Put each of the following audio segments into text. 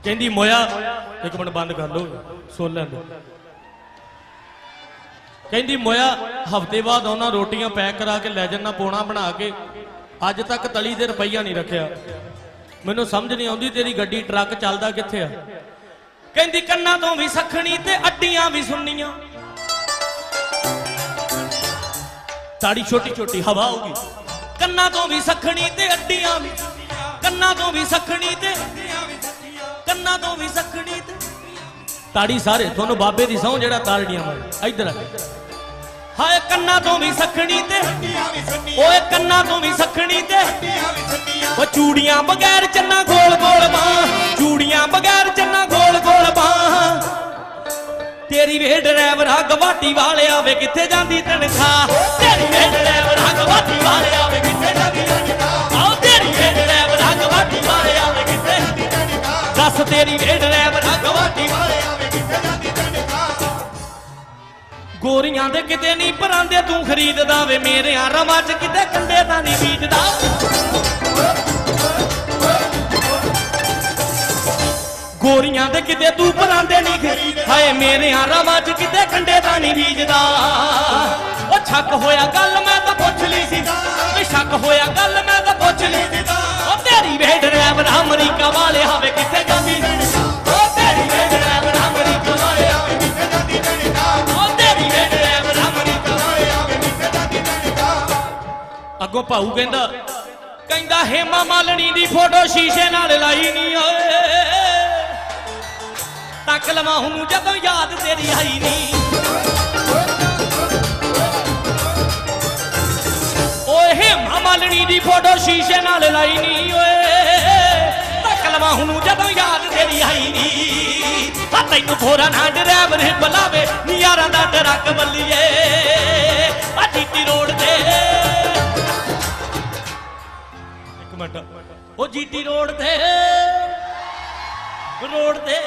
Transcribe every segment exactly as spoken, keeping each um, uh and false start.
कहती मोया एक मिनट बंद कर लो सुन लैं दो। कहती मोया हफ्ते बाद उन्होंने रोटियां पैक करा के लै जाना पौना बना के अज तक तली दे रुपया नहीं रखिया। मैनू समझ नहीं आती तेरी गड्डी ट्रक चलदा कित्थे आ। कहती कन्ना तो भी सखनी ते अड्डियां भी सुननियां। ताड़ी छोटी छोटी हवा होगी। कन्ना तो भी सखनी ते अड्डियां भी कन्ना तो भी सखनी ते कन्ना तो भी सखनी ते ताड़ी सारे थोनों बाबे दी सौं जेड़ा ताड़ियां मारे इधर हाय कन्ना तो भी सखनी ते ओए कन्ना तो भी सखनी ते ओ चूड़ियां बगैर चन्ना गोल गोल बां चूड़ियां बगैर चन्ना गोल गोल बां। तेरी वे ड्राइवर गवाटी वाले आवे किथे जांदी तनखा। तेरी वे ड्राइवर गवाटी वाले आवे किथे जांदी तनखा। आओ तेरी वे ड्राइवर गवाटी वाले आवे किथे दस तेरी वे ड्राइवर गवाटी वाले आवे किथे जांदी तनखा। गोरियां दे किते नहीं परांदे तू खरीददा वे मेरे रवा च किते कंडे दा नहीं बीजदा। गोरियां दे किते तू परांदे नहीं खरीद हाय मेरे रवा च किते कंडे दा नहीं बीजदा। ओ छक होया गल मैं तां पुछ ली सी शक होया गल मैं तां पुछ ली सी। ओ तेरी वे ड्राइवर अमरीका वाले आवे किथे जांदी ओ तेरी वे ड्राइवर अमरीका वाले आवे किथे जांदी ओ तेरी वे ड्राइवर अमरीका वाले आवे किथे जांदी। अगों भाऊ कहंदा कहंदा हेमा मालनी दी फोटो शीशे नाल लाई नहीं ओए तक लवा हूं जदों याद तेरी आई नी। ओए हेमा मालनी दी फोटो शीशे नाल लाई नी ओए तक लवा हूं जदों याद तेरी आई नी। तैनू थोड़ा ना ड्राइवर बुलावे नियारा दा ट्रक बल्लिए जीटी रोड ते एक मिनट ओ जीटी रोड ते रोड ते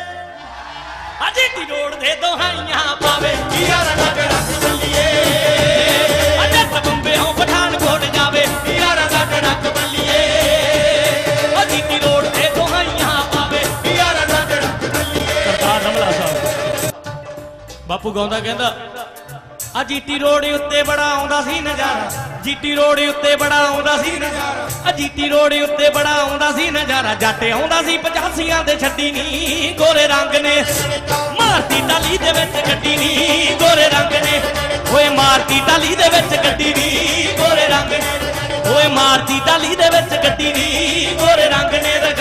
जीटी रोड दे दोहाइयां पावे यारा दा ट्रक बल्लिए अजत बंबे हो पठानकोट जावे यारा दा ट्रक बल्लिए जीटी रोड दे दोहाइयां पावे यारा दा ट्रक बल्लिए। सरदार रमला साहब बापू गाउंदा कहंदा आ जीटी रोड उत्ते बड़ा आउंदा सी नजारा जीटी रोड उत्ते बड़ा आउंदा सी नजारा आ जीटी रोड उत्ते बड़ा आउंदा सी नजारा। जट आउंदा सी पचासियां दे छड्डी नी गोरे रंग ने मारती टाली दे विच गड्डी नी गोरे रंग ने ओए मारती टाली दे विच गड्डी नी गोरे रंग ने ओए मारती टाली दे विच गड्डी नी गोरे रंग ने।